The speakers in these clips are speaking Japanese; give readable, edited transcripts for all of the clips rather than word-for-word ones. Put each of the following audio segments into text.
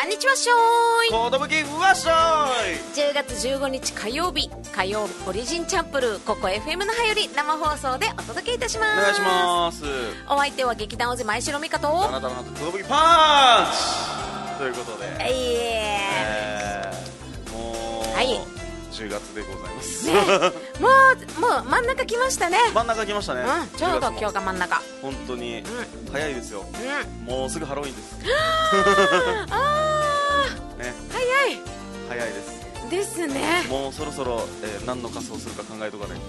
こんにちはしょーい。 子供気わっしょ 10月15日火曜日オリジンチャンプルーここ FM のはより生放送でお届けいたします。 お願いします。 お相手は劇団オゼ前城美香とあなたの子供気パンチということで、もう、はい、10月でございます、ね、 もう真ん中来ましたね。 真ん中来ましたね、 ちょうど今日が真ん中。 本当に、早いですよ、もうすぐハロウィンですね、早いですね。 もうそろそろ、何の仮装するか考えとかない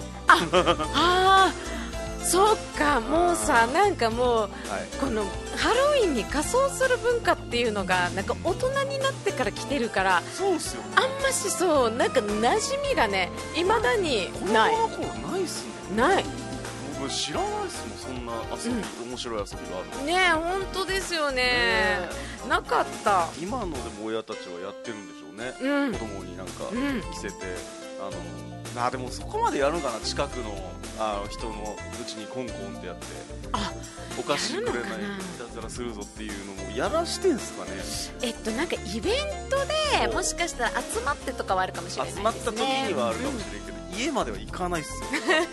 とそっか、もうさ、なんかもう、このハロウィンに仮装する文化っていうのがなんか大人になってから来てるから、 そうっすよ、ね、 あんましそうなんか馴染みがね、いまだにない。 この頃ないっすね。 ない。 僕知らないっすもん、そんな遊び、面白い遊びがあるね。本当ですよね、なかった。 今のでも親たちはやってるんでしょうね、子供になんか着せて、でもそこまでやるのかな、近くの人のうちにコンコンってやって、お菓子くれない、いたずらするぞっていうのもやらしてんすかね。 なんかイベントでもしかしたら集まってとかはあるかもしれないですね。 集まった時にはあるかもしれんけど、家までは行かないっすよ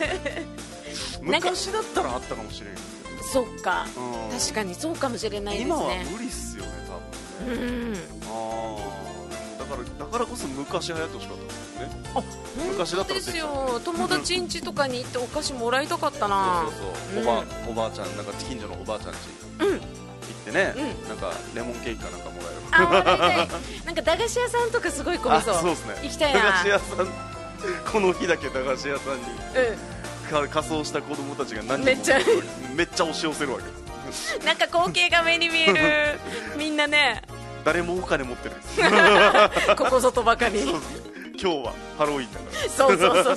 昔だったらあったかもしれんけど。 そっか、確かにそうかもしれないですね。 今は無理っすよね、多分ね。だからこそ昔流行ってほしかったですよね。昔だったらですよ、友達ん家とかに行ってお菓子もらいたかったな。 そうおばあちゃん、なんか近所のおばあちゃん家行ってね、なんかレモンケーキかなんかもらえる。 なんか駄菓子屋さんとかすごい混みそう。 そうですね、 行きたいな。 駄菓子屋さん、この日だけ駄菓子屋さんに仮装した子供たちが何人もめっちゃ押し寄せるわけです。 なんか光景が目に見えるみんなね、 誰もお金持ってないですここぞとばかり。 今日はハロウィンだから。 そう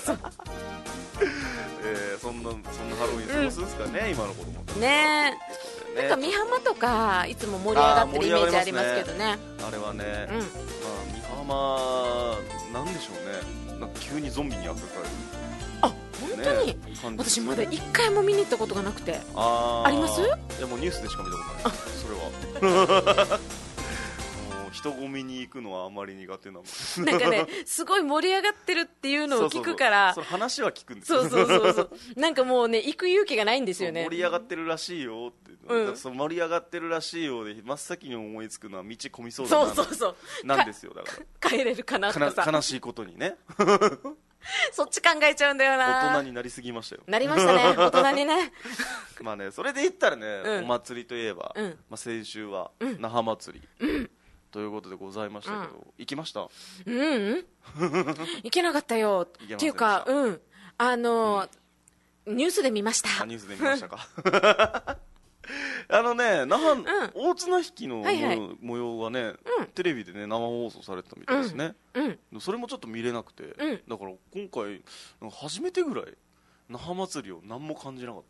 そんなハロウィン過ごすんですかね、今の子供ね。なんか美浜とかいつも盛り上がってるイメージありますけどね。 あれはね、美浜なんでしょうね、なんか急にゾンビにあふれかえる。 本当に、私まだ1回も見に行ったことがなくて。あります？ いや、もうニュースでしか見たことないそれは。人混みに行くのはあまり苦手なの。 なんかね、すごい盛り上がってるっていうのを聞くから、 それ話は聞くんですよ。 そうなんかもうね、行く勇気がないんですよね。 盛り上がってるらしいよって、その盛り上がってるらしいよで真っ先に思いつくのは道混みそうだな、なんですよ。だから帰れるかなとかさ、 悲しいことにね。 そっち考えちゃうんだよな。 大人になりすぎましたよ。 なりましたね、大人にね。 まあね、それで言ったらね、お祭りといえば、先週は那覇祭りということでございましたけど、行きました？ 行けなかったよ。っていうか、ニュースで見ました。 ニュースで見ましたか。那覇大綱引きの模様がね、テレビでね生放送されてたみたいですね。それもちょっと見れなくて、だから今回初めてぐらい那覇祭りを何も感じなかった。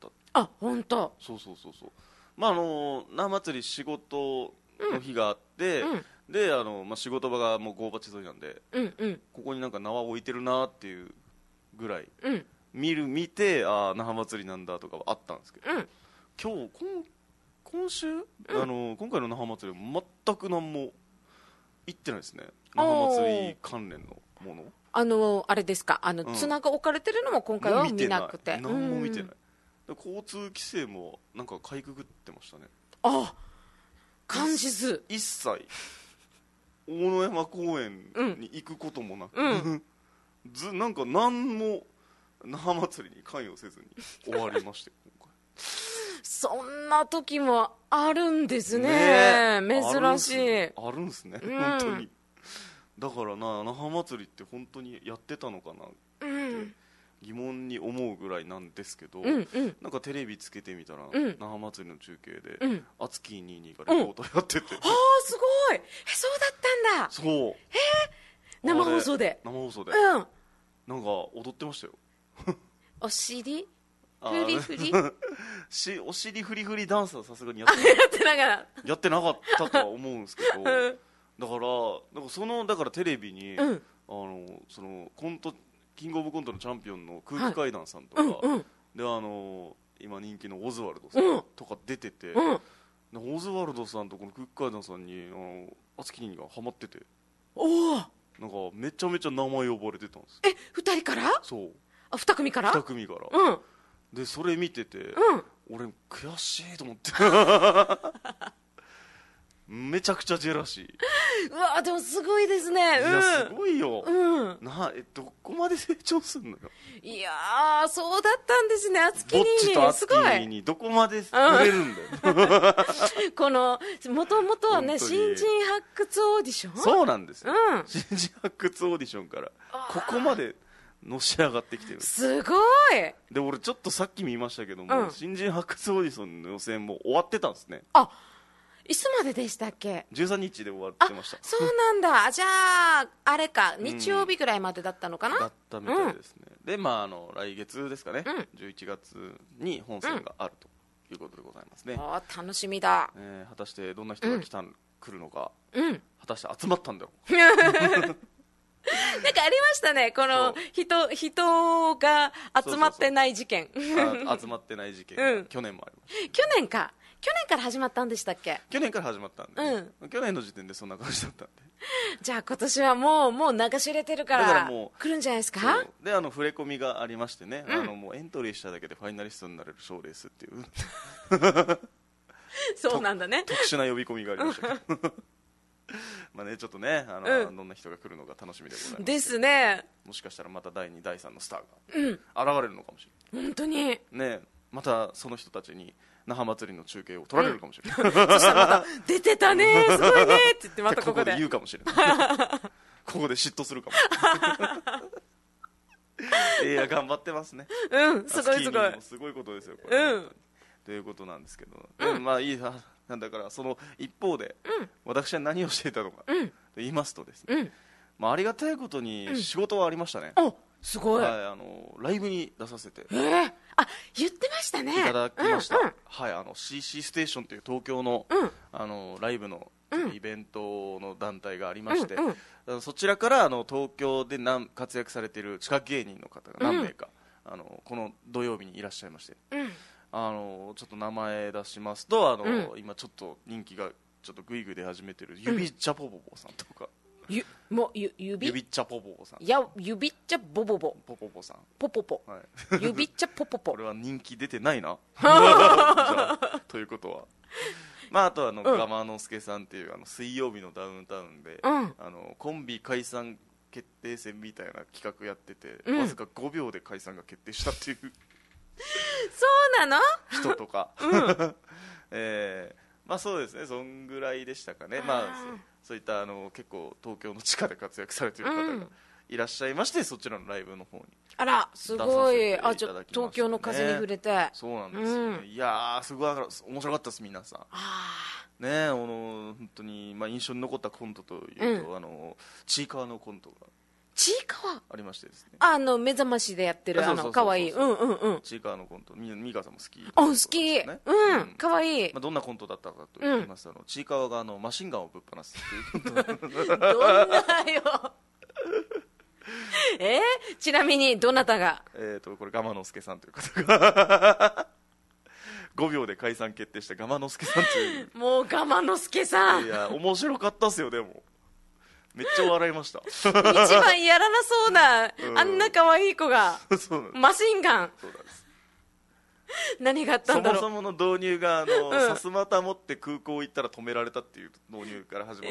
本当。 そう。まあ那覇祭り仕事の日があって、で仕事場がもう郷町沿いなんで、ここになんか縄を置いてるなっていうぐらい、見て那覇祭りなんだとかはあったんですけど、今週、今回の那覇祭りは全く何も行ってないですね。那覇祭り関連のもの、 あれですか、綱が置かれてるのも今回は見なくて、 何も見てない。交通規制もなんかかいくぐってましたね。 感じず一切大野山公園に行くこともなく、なんか何も那覇祭りに関与せずに終わりまして今回。 そんな時もあるんですね。珍しい。 あるんですね、本当に。だから那覇祭りって本当にやってたのかなって疑問に思うぐらいなんですけど、なんかテレビつけてみたら、那覇祭りの中継で、アツキー22がレポートやってて、 すごい。そうだったんだ。 そう。 生放送でなんか踊ってましたよ。 お尻フリフリお尻フリフリダンスはさすがにやってなかったとは思うんですけど、だからテレビに、そのコントキングオブコントのチャンピオンの空気階段さんとか、で今人気のオズワルドさんとか出てて、 オズワルドさんとこの空気階段さんにあつきにがハマってて、 おお、 なんかめちゃめちゃ名前呼ばれてたんです。 2人から？ そう、 2組から？ 2組から、でそれ見てて、俺悔しいと思ってめちゃくちゃジェラシー。 うわでもすごいですね。いやすごいよ、どこまで成長すんのよ。 いやーそうだったんですね。あつきにぼっちとあつきにどこまで売れるんだよ、 このもともとはね新人発掘オーディション、 そうなんですよ、新人発掘オーディションからここまでのし上がってきてる。 すごい。 で俺ちょっとさっき見ましたけども、新人発掘オーディションの予選も終わってたんですね。 いつまででしたっけ ？13日で終わってました。 そうなんだ。じゃああれか、日曜日ぐらいまでだったのかな。 だったみたいですね、で来月ですかね、11月に本戦があるということでございますね。 楽しみだ。 果たしてどんな人が来るのか、果たして集まったんだろうなんかありましたね、この人が集まってない事件。 集まってない事件、去年もありました。 去年から始まったんでしたっけ？ 去年から始まったんで、去年の時点でそんな感じだったんで、 じゃあ今年はもう流し入れてるから来るんじゃないですか。 で触れ込みがありましてね、もうエントリーしただけでファイナリストになれる賞レースっていうそうなんだね、 特殊な呼び込みがありましたけどちょっとねどんな人が来るのか楽しみでございますですね。 もしかしたらまた第2第3のスターが現れるのかもしれない、 本当にね。またその人たちに那覇祭りの中継を取られるかもしれない、 そしたらまた出てたねすごいねって言ってまたここで言うかもしれないここで嫉妬するかもいや頑張ってますね。 すごいすごいすごいことですよこれ、ということなんですけど、いいなんだからその一方で、私は何をしていたのかと言いますとですね、ありがたいことに仕事はありましたね。 すごい、 ライブに出させて言ってましたね。 いただきました、CC ステーションという東京の、ライブのイベントの団体がありまして、そちらから東京で活躍されている地下芸人の方が何名か、この土曜日にいらっしゃいまして、ちょっと名前出しますと今ちょっと人気がちょっとグイグイ出始めている指チャポボボさんとか、 指っちゃポポポさん、 指っちゃボボボポポポさん、 ポポポ、指っちゃポポポこれは人気出てないなということはあとはガマノスケさんっていう水曜日のダウンタウンで、コンビ解散決定戦みたいな企画やってて、わずか5秒で解散が決定したっていうそうなの人とか、そうですね、そんぐらいでしたかね。そういった結構東京の地下で活躍されている方がいらっしゃいまして、そちらのライブの方にあらすごい、東京の風に触れて、 そうなんですよね、いやーすごい面白かったです。皆さんね、本当に印象に残ったコントというと、ちいかわのコントがちいかわありましてですね、 目覚ましでやってるかわいいちいかわのコント、みかさんも好き、 好き、かわいい。 どんなコントだったかと言いますと、ちいかわがマシンガンをぶっ放すっていうコントどんなよちなみにどなたがこれガマノスケさんという方が5秒で解散決定したガマノスケさんというもうガマノスケさん、 いや面白かったっすよ。でもめっちゃ笑いました一番やらなそうな、あんな可愛い子がマシンガン、 そうなんです。 何があったんだろう。 そもそもの導入がさすまた持って空港行ったら止められたっていう導入から始まって、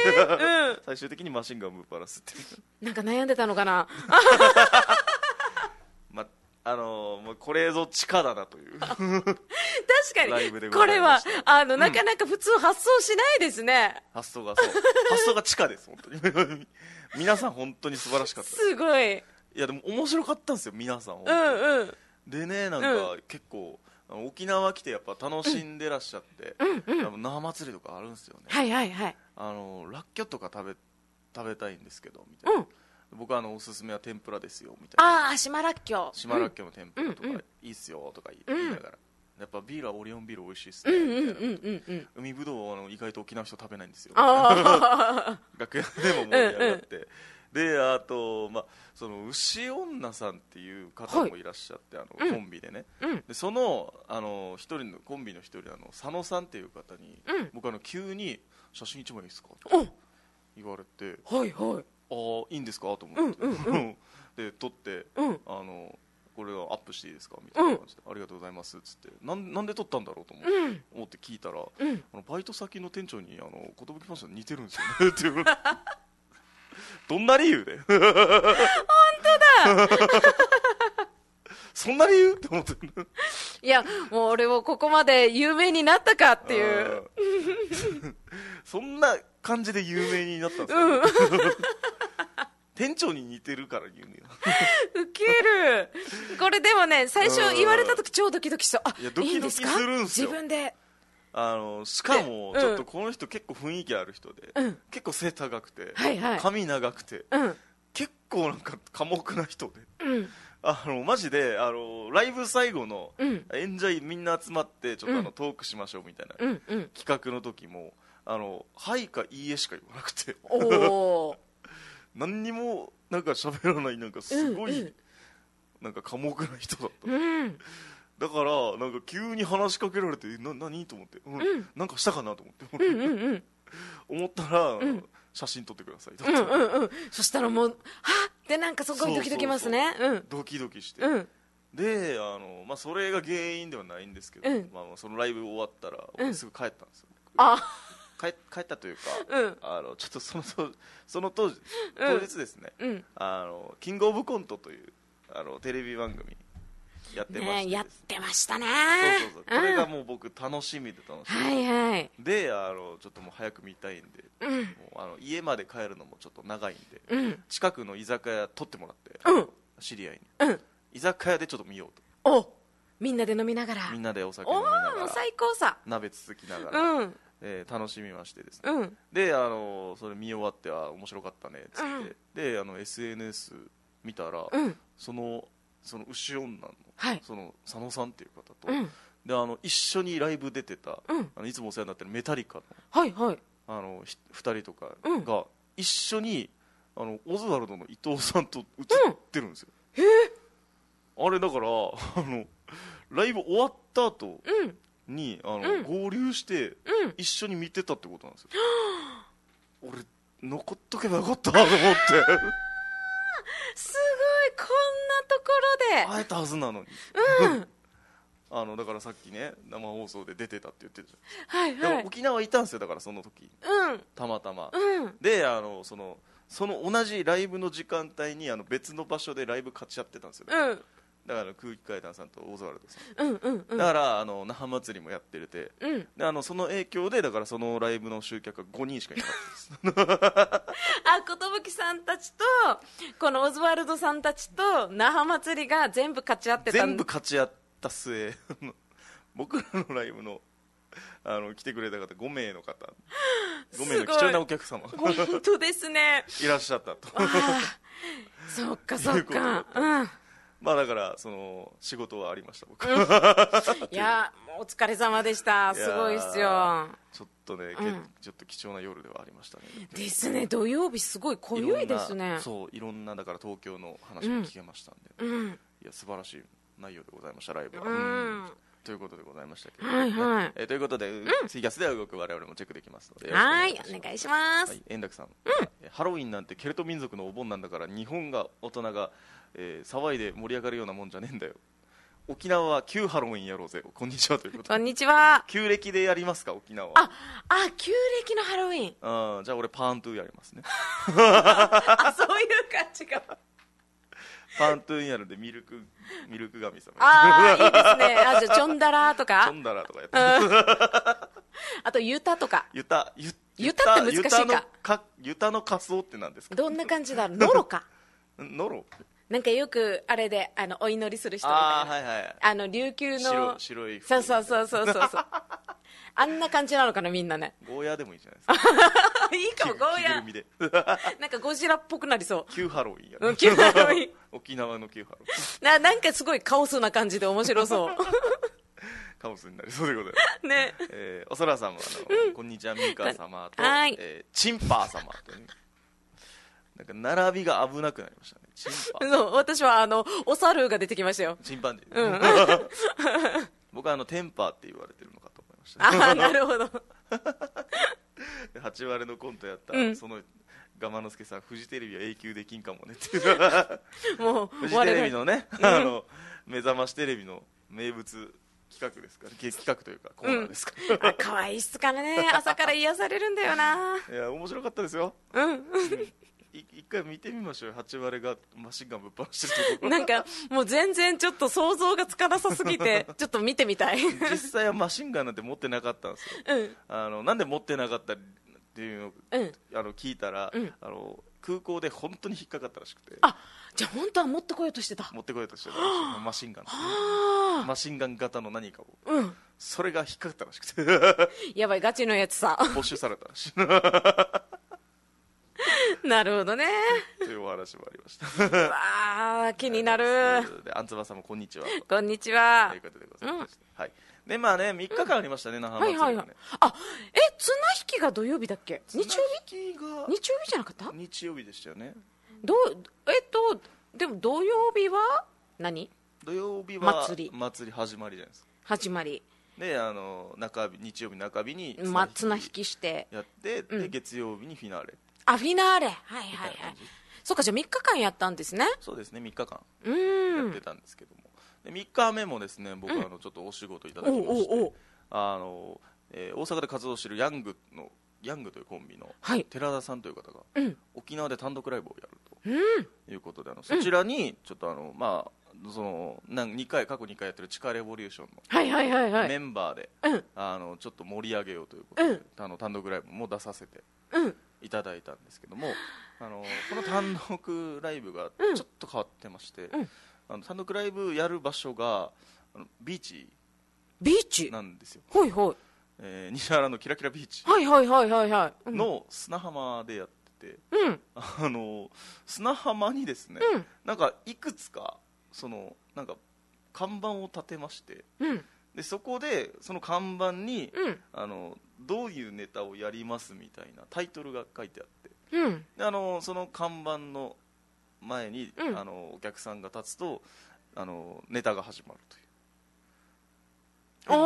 最終的にマシンガンをぶっ放すっていうなんか悩んでたのかなもうこれぞ地下だなという確かにこれはなかなか普通発想しないですね。 発想が地下です本当に皆さん本当に素晴らしかったです。 すごい。 いやでも面白かったんですよ皆さん。でね、なんか結構沖縄来てやっぱ楽しんでらっしゃって、那覇祭りとかあるんですよね。 はいはいはい。 ラッキョとか食べたいんですけどみたいな、僕はおすすめは天ぷらですよみたいな。 島らっきょ島らっきょの天ぷらとかいいっすよとか言いながら、やっぱビールはオリオンビール美味しいっすねみたいな。海ぶどうは意外と沖縄の人食べないんですよ楽屋でも盛り上がって、 であと、その牛女さんっていう方もいらっしゃって、コンビでね、でその一人のコンビの一人佐野さんっていう方に、僕急に写真1枚いいですかって言われて、 はいはい、 ああいいんですかと思って、で撮って、これをアップしていいですかみたいな感じで、ありがとうございますっつって、なんで撮ったんだろうと思って聞いたら、バイト先の店長に寿ファッション似てるんですよねっていうどんな理由で本当だそんな理由って思ってるいやもう俺もここまで有名になったかっていうそんな感じで有名になったんですか、店長に似てるから有名ウケる。これでもね、最初言われた時超ドキドキした。 いやドキドキするんすよ。 自分でしかもちょっとこの人結構雰囲気ある人で、結構背高くて、髪長くて、結構なんか寡黙な人で、マジでライブ最後の演者みんな集まってちょっとトークしましょうみたいな企画の時もはいかいいえしか言わなくて何にもなんか喋らない、なんかすごいなんか寡黙な人だった、だからなんか急に話しかけられて何と思って、なんかしたかなと思って思ったら、写真撮ってください、 そしたらもうはっってなんかすごいドキドキますね。 ドキドキして、でそれが原因ではないんですけど、そのライブ終わったらすぐ帰ったんですよ。帰ったというか、ちょっとその当日ですね、キングオブコントというテレビ番組やってまして、 やってましたね。 そうこれがもう僕楽しみでで、ちょっともう早く見たいんで、もう家まで帰るのもちょっと長いんで、近くの居酒屋取ってもらって、知り合いに、居酒屋でちょっと見ようと。 みんなで飲みながら、 みんなでお酒飲みながら、 もう最高さ、 鍋つつきながら、楽しみましてですね、でそれ見終わって面白かったねっつって、でSNS 見たら、その牛女の、その佐野さんっていう方と、で一緒にライブ出てた、いつもお世話になってるメタリカの、2人とかが一緒にオズワルドの伊藤さんと写ってるんですよ。あれだからライブ終わった後に合流して一緒に見てたってことなんですよ。俺残っとけばよかったと思ってすごい、こんなところで会えたはずなのに、だからさっきね生放送で出てたって言ってるじゃん。だから沖縄いたんですよ、だからその時、たまたま、でその同じライブの時間帯に別の場所でライブ勝ち合ってたんですよ、だから空気階段さんとオズワルドさん、だから那覇祭りもやってるて、でその影響でだからそのライブの集客が5人しかいなかったです寿さんたちとこのオズワルドさんたちと那覇祭りが全部勝ち合ってた全部勝ち合った末僕らのライブの来てくれた方5名の方、5名の貴重なお客様本当ですねいらっしゃったとそっかそっか、 だから仕事はありました僕、 いやお疲れ様でした。すごいっすよ。 ちょっとね、ちょっと貴重な夜ではありましたね。 ですね、土曜日すごい濃ゆいですね。 いろんなだから東京の話も聞けましたんで、いや素晴らしい内容でございました、ライブは。ということでございましたけど、ということで、ツイキャスでは動く我々もチェックできますので、 はい、お願いします。 円楽さん、ハロウィンなんてケルト民族のお盆なんだから、日本が大人が騒いで盛り上がるようなもんじゃねえんだよ。沖縄は旧ハロウィンやろうぜ。こんにちはということで。 こんにちは。 旧暦でやりますか、沖縄は。 旧暦のハロウィン。 じゃあ俺パーントゥーやりますね。 そういう感じが。 パーントゥーやるんでミルク神様。 いいですね。じゃあチョンダラとか。 チョンダラとかやってあとユタとか。 ユタって難しいか。 ユタの仮装って何ですか。 どんな感じだろう。ノロか。 ノロ。 なんかよくあれでお祈りする人みたいな、琉球の白い服。 そうあんな感じなのかな、みんなね。 ゴーヤーでもいいじゃないですか。 いいかも、ゴーヤーなんかゴジラっぽくなりそう。 旧ハロウィンやる。 旧ハロウィン沖縄の旧ハロウィンなんかすごいカオスな感じで面白そうカオスになりそうでございますね。 おそらさんはこんにちはミーカー様とチンパー様とね、 なんか並びが危なくなりましたね。チンパそう私はお猿が出てきましたよ。 チンパンジー、僕はテンパーって言われてるのかと思いました、 あ、なるほど。 8割のコントやった、そのガマノスケさん、フジテレビは永久できんかもねっていうもうフジテレビのね、目覚ましテレビの名物企画ですから、企画というかコーナーですから、 可愛いっすからね、朝から癒されるんだよな。 いや面白かったですよ。一回見てみましょうよ、8割がマシンガンぶっ放してるところ。 なんかもう全然ちょっと想像がつかなさすぎてちょっと見てみたい。 実際はマシンガンなんて持ってなかったんですよ、なんで持ってなかったっていうのを、聞いたら、空港で本当に引っかかったらしくて。 あ、じゃあ本当は持ってこようとしてた。 持ってこようとしてたらしい。マシンガン、マシンガン型の何かを、それが引っかかったらしくてやばい、ガチのやつさ、 没収されたらしい。 なるほどね。 というお話もありました。 わあ、気になる。 で、アンツバさんもこんにちは。 こんにちは。 ということでございました。はい。で、まあね、3日間ありましたね、那覇祭りがね。 あ、綱引きが土曜日だっけ？日曜日？日曜日じゃなかった？ 日曜日でしたよね。 でも土曜日は何？ 土曜日は祭り始まりじゃないですか。 始まり。 で、日曜日中日に綱引きしてやって、で月曜日にフィナーレ。 あ、フィナーレ。はいはいはい。そうか、じゃあ3日間やったんですね。 そうですね、3日間やってたんですけども、で3日目もですね、僕はちょっとお仕事いただきまして、大阪で活動しているヤングというコンビの寺田さんという方が、沖縄で単独ライブをやるということで、そちらにちょっと過去2回やってる地下レボリューションのメンバーでちょっと盛り上げようということで、単独ライブも出させていただいたんですけども、この単独ライブがちょっと変わってまして、単独ライブやる場所がビーチなんですよ。 はいはい。 西原のキラキラビーチの砂浜でやってて、砂浜にですね、なんかいくつかなんか看板を立てまして、でそこでその看板に、どういうネタをやりますみたいなタイトルが書いてあって、でその看板の前に、お客さんが立つとネタが始まるという。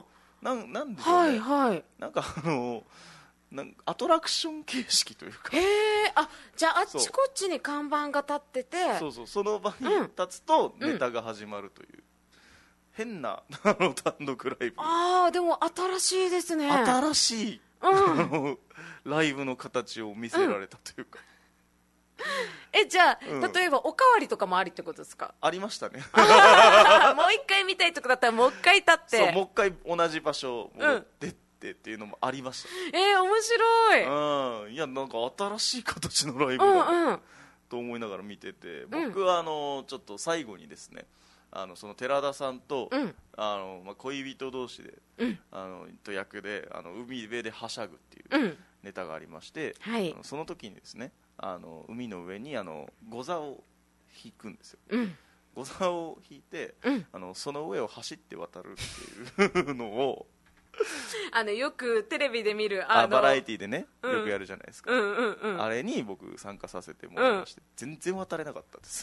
なんでしょうね、なんかアトラクション形式というか。 じゃああっちこっちに看板が立ってて、 その場に立つとネタが始まるという、変な単独ライブ。 でも新しいですね。 新しい、ライブの形を見せられたというか、 じゃあ、例えばおかわりとかもありってことですか？ ありましたね。 もう一回見たいとかだったらもう一回立って、 もう一回同じ場所を持ってっていうのもありました。 面白い。 いや、なんか新しい形のライブだと思いながら見てて、僕はちょっと最後にですね、その寺田さんと、恋人同士で、と役で海辺ではしゃぐっていうネタがありまして、その時にですね、海の上にゴザを引くんですよ。ゴザを引いて、その上を走って渡るっていうのをよくテレビで見るバラエティでね、よくやるじゃないですか。あれに僕参加させてもらいまして、全然渡れなかったです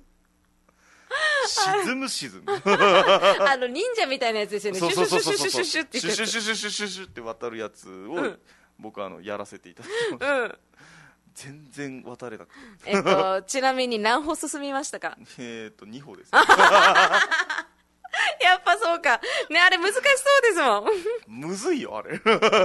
沈む忍者みたいなやつですよね。シュシュシュシュシュシュってシュシュシュシュシュシュシュって渡るやつを僕やらせていただきました。全然渡れなくて。ちなみに何歩進みましたか ？2歩です。 やっぱそうかね、あれ難しそうですもん。 むずいよあれ。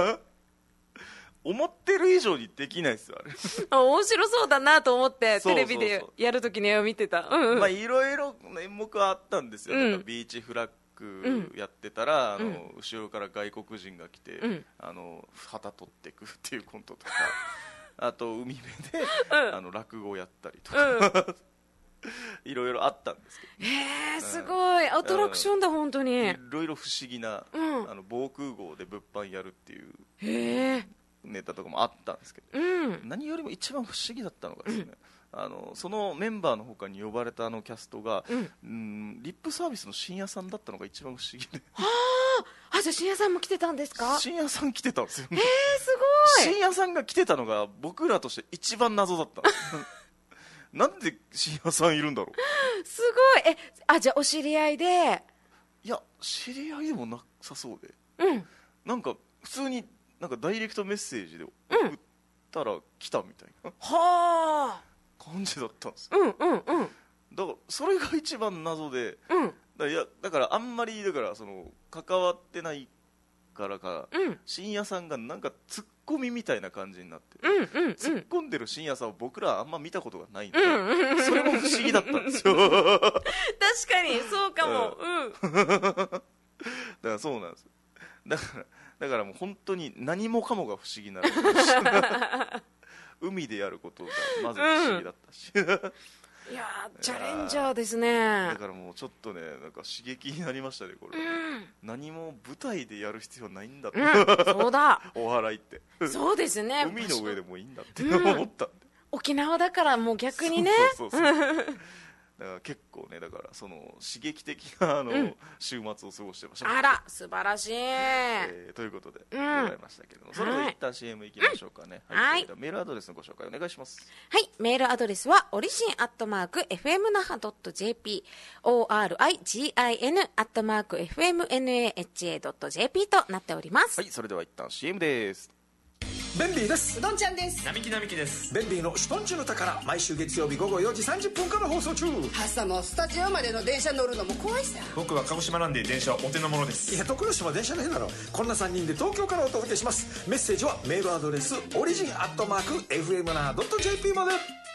思ってる以上にできないですよあれ。 面白そうだなと思ってテレビでやるときに見てた。 いろいろ演目はあったんですよ。ビーチフラッグやってたら、後ろから外国人が来て、旗取っていくっていうコントとか、あと海辺で、落語をやったりとか、いろいろあったんですけど、 すごいアトラクションだ本当に。 いろいろ不思議な、防空壕で物販やるっていうネタとかもあったんですけど、何よりも一番不思議だったのがですね、そのメンバーの他に呼ばれたキャストが、リップサービスの深夜さんだったのが一番不思議で。 じじゃあ深夜さんも来てたんですか？ 深夜さん来てたんですよ。 すごい。 深夜さんが来てたのが僕らとして一番謎だったんですなんで深夜さんいるんだろう。 すごい。じゃあお知り合いで？ いや、知り合いでもなさそうで、なんか普通になんかダイレクトメッセージで送ったら来たみたいな、 はあ、 感じだったんですよ。だからそれが一番謎で、だからあんまりだからその関わってないからか、深夜さんがなんかツッコミみたいな感じになって、突っ込んでる深夜さんを僕らあんま見たことがないんで、それも不思議だったんですよ確かにそうかも。 だからそうなんです。だからもう本当に何もかもが不思議な海でやることがまず不思議だったし、 いやー、チャレンジャーですね。 だからもうちょっとね、なんか刺激になりましたねこれ、何も舞台でやる必要ないんだって、 そうだお笑いってそうですね、 海の上でもいいんだって思ったんで、 沖縄だからもう逆にね、 そうだから結構ね、だからその刺激的な週末を過ごしてました、 あら素晴らしい、 ということでございましたけども、それでは一旦 CM いきましょうかね。はい、メールアドレスのご紹介お願いします。 はい、メールアドレスはオリジン@fmnaha.jp origin@fmnaha.jp となっております。 はい、それでは一旦 CM です。 ベンビーです。 うどんちゃんです。 並木です。ベンビーのシュトンチュの宝、毎週月曜日午後4時30分から放送中。 朝もスタジオまでの電車乗るのも怖いさ。 僕は鹿児島なんで電車はお手の物です。 いや、徳之島電車の変なの。こんな3人で東京からお届けします。メッセージはメールアドレスオリジン@fmnaha.jp まで。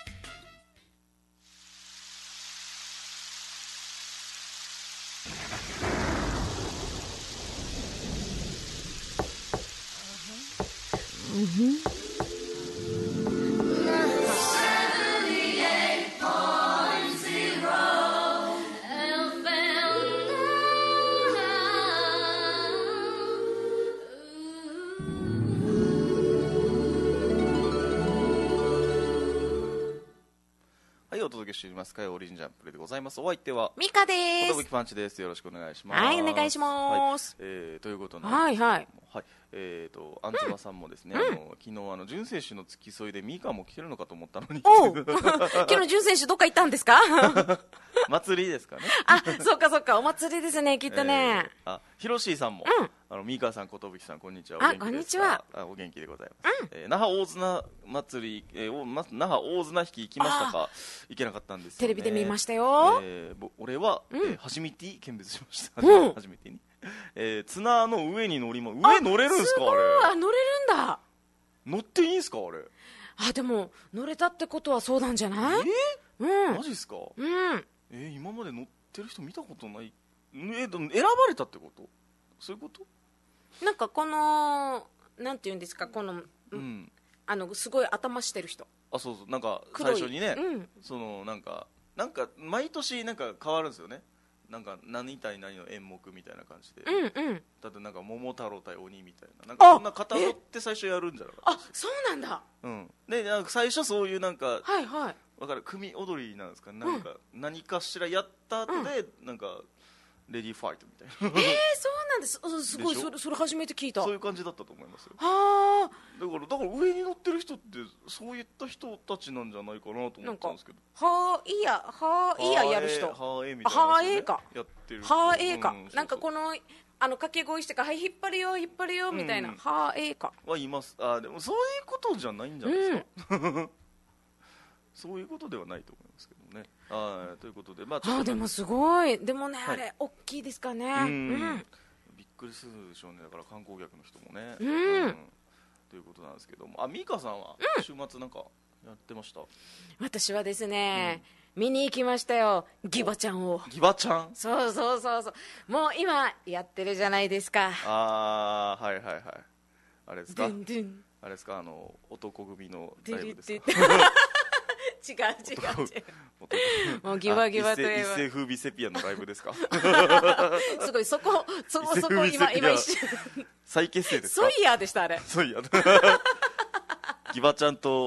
はい、お届けしています火曜オリジンジャンプでございます。お相手はミカです。 寿パンチです。よろしくお願いします。 はい、お願いします。 ということで、 はいはい、 アンズマさんもですね、昨日純正種の付き添いでミカも来てるのかと思ったのに昨日純正種どっか行ったんですか？ 祭りですかね。 そうかそうか、お祭りですね、きっとね。 ヒロシーさんも、ミカさん、寿さん、こんにちは。 こんにちは。 お元気でございます。那覇大綱祭り、那覇大綱引き行きましたか？行けなかったんですよね。 テレビで見ましたよ。 俺は初めて見物しました。初めてに綱の上に乗り上乗れるんですか？あれ乗れるんだ。 乗っていいんですか？あれでも乗れたってことはそうなんじゃない？ マジですか？今まで乗ってる人見たことない。選ばれたってこと？そういうこと？ なんかこのなんていうんですか、この、すごい頭してる人。 そうそう、なんか最初にね、そのなんか毎年なんか変わるんですよね。なんか何対何の演目みたいな感じで、だってなんか桃太郎対鬼みたいな、なんかそんな型取って最初やるんじゃなかった？ そうなんだ。 でなんか最初そういうなんかわかる、組踊りなんですか、なんか何かしらやった後でなんかレディーファイトみたいな。 そうなんです。すごい、それ初めて聞いた。 そういう感じだったと思いますよ。だから上に乗ってる人ってそういった人たちなんじゃないかなと思ったんですけど。 いいややる人。 みたいなやかやってる。 なんかこの掛け声してから、はい引っ張るよみたいな。かはいます。でもそういうことじゃないんじゃないですか。そういうことではないと思いますけどね。ということで、 でもすごい。でもね、あれ大きいですかね。 びっくりするでしょうね。だから観光客の人もね。ということなんですけども、ミカさんは週末なんかやってました？ 私はですね、見に行きましたよ、ギバちゃんを。 ギバちゃん？ そう。もう今やってるじゃないですか。 はい。あれですか？あれですか？男組のライブですか？ 違うもうギバといえば一世風靡セピアのライブですか？ すごい、そこ今一瞬再結成ですか？ ソイヤーでした、あれ。 ソイヤーギバちゃんと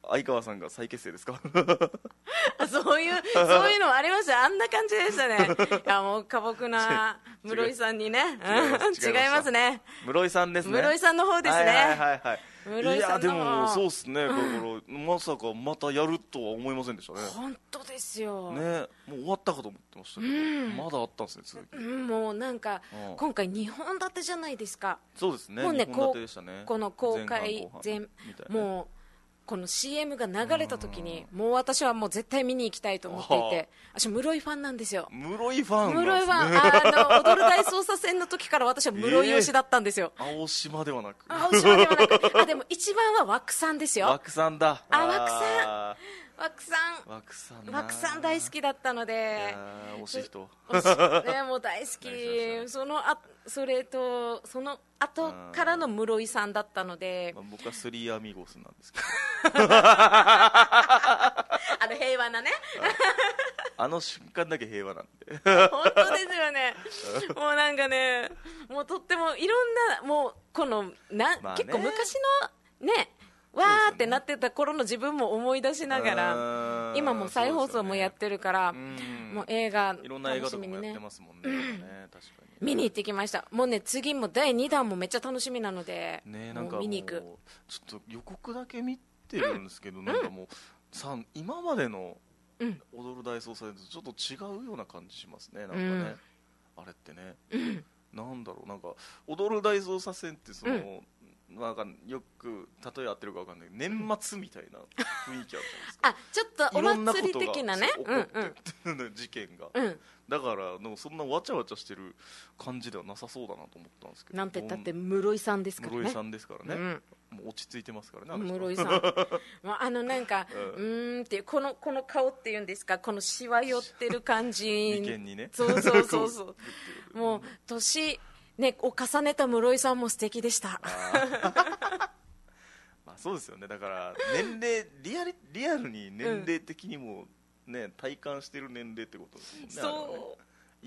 相川さんが再結成ですか？ そういうのありました。あんな感じでしたね。いやもう寡黙な室井さんにね。違いますね。 室井さんですね。 室井さんの方ですね。 いやでもそうっすね。まさかまたやるとは思いませんでしたね。 本当ですよ。 ね、もう終わったかと思ってましたけど、まだあったんですね、続き。 もうなんか今回2本立てじゃないですか。 そうですね。 もうね、 2本立てでしたね。 この公開もうこの CM が流れた時にもう私はもう絶対見に行きたいと思っていて、私室井ファンなんですよ。 室井ファン。 踊る大捜査線の時から私は室井推しだったんですよ。 青島ではなく。 でも一番は枠さんですよ。 枠さんだ。 枠さん大好きだったので、 惜しい人ね、もう大好き。それとその後からの室井さんだったので、 僕はスリーアミゴスなんですけど平和なねあの瞬間だけ平和なんで本当ですよね。もうなんかね、もうとってもいろんな、もうこの結構昔のね、わーってなってた頃の自分も思い出しながら、今も再放送もやってるから、もう映画いろんな映画とかもやってますもんね。確かに見に行ってきました。もうね、次も第2弾もめっちゃ楽しみなので、 なんか見に行く。 ちょっと予告だけ見てるんですけど、なんかもう今までの踊る大捜査線とちょっと違うような感じしますね。なんかね、あれってね、なんだろう、なんか踊る大捜査線ってその、なんかよく例え合ってるか分かんないけど、年末みたいな雰囲気あるじゃないですか。 ちょっとお祭り的なね、 事件が、だからそんなわちゃわちゃしてる感じではなさそうだなと思ったんですけど、 なんて言ったって室井さんですからね。 室井さんですからね、もう落ち着いてますからね、 室井さんなんかっていうこの顔っていうんですか、このしわ寄ってる感じ眉間にね、 そうもう年ね、を重ねた室井さんも素敵でしたそうですよね。だから年齢リアルに年齢的にもね、体感してる年齢ってことですもんね。そう、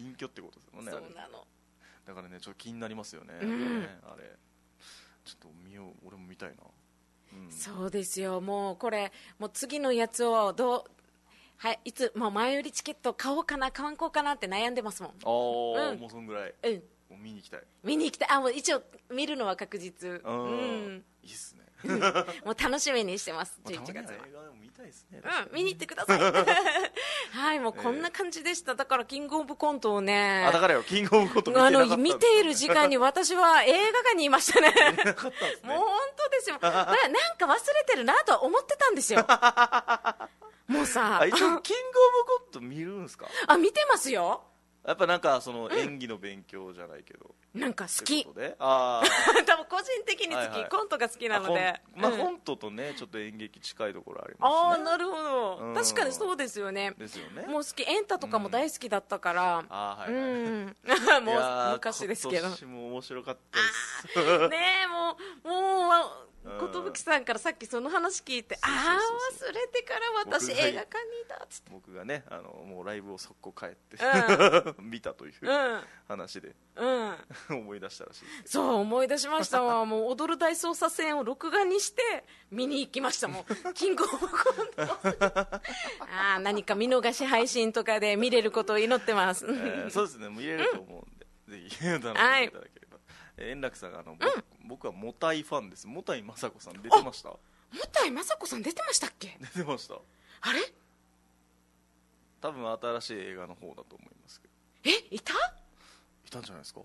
隠居ってことですもんね。そうなの。だからね、ちょっと気になりますよね。あれちょっと見よう、俺も見たいな。 そうですよ。もうこれもう次のやつをいつもう前売りチケット買おうかな買わんこうかなって悩んでますもん。 もうそんぐらい。もう見に行きたい。もう一応見るのは確実。いいっすね。 もう楽しみにしてます。11月は。 映画でも見たいですね。 見に行ってください。はい、もうこんな感じでした。だからキングオブコントをね。 だからよ、キングオブコント見ている時間に私は映画館にいましたね。もう本当ですよ。だからなんか忘れてるなとは思ってたんですよ。もうさ。 一応キングオブコント見るんですか？ 見てますよ。 やっぱなんかその演技の勉強じゃないけど、 なんか好き。多分個人的に好き、コントが好きなので。 コントとね、ちょっと演劇近いところありますね。 なるほど。確かにそうですよね。もう好き、エンタとかも大好きだったから。もう昔ですけど。 今年も面白かったです。 ねえ、もう寿さんからさっきその話聞いて、忘れてから私映画館にいたっつって、 僕がね、もうライブを速攻帰って見たという話で思い出したらしいです。 そう思い出しましたわ。もう踊る大捜査線を録画にして見に行きましたもん。キングオブコント何か見逃し配信とかで見れることを祈ってます。 そうですね、見れると思うんで、ぜひ楽しんでいただければ。円楽さんが僕はもたいファンです。もたいまさこさん出てました？ もたいまさこさん出てましたっけ？ 出てました。 あれ？ 多分新しい映画の方だと思いますけど。いたんじゃないですか？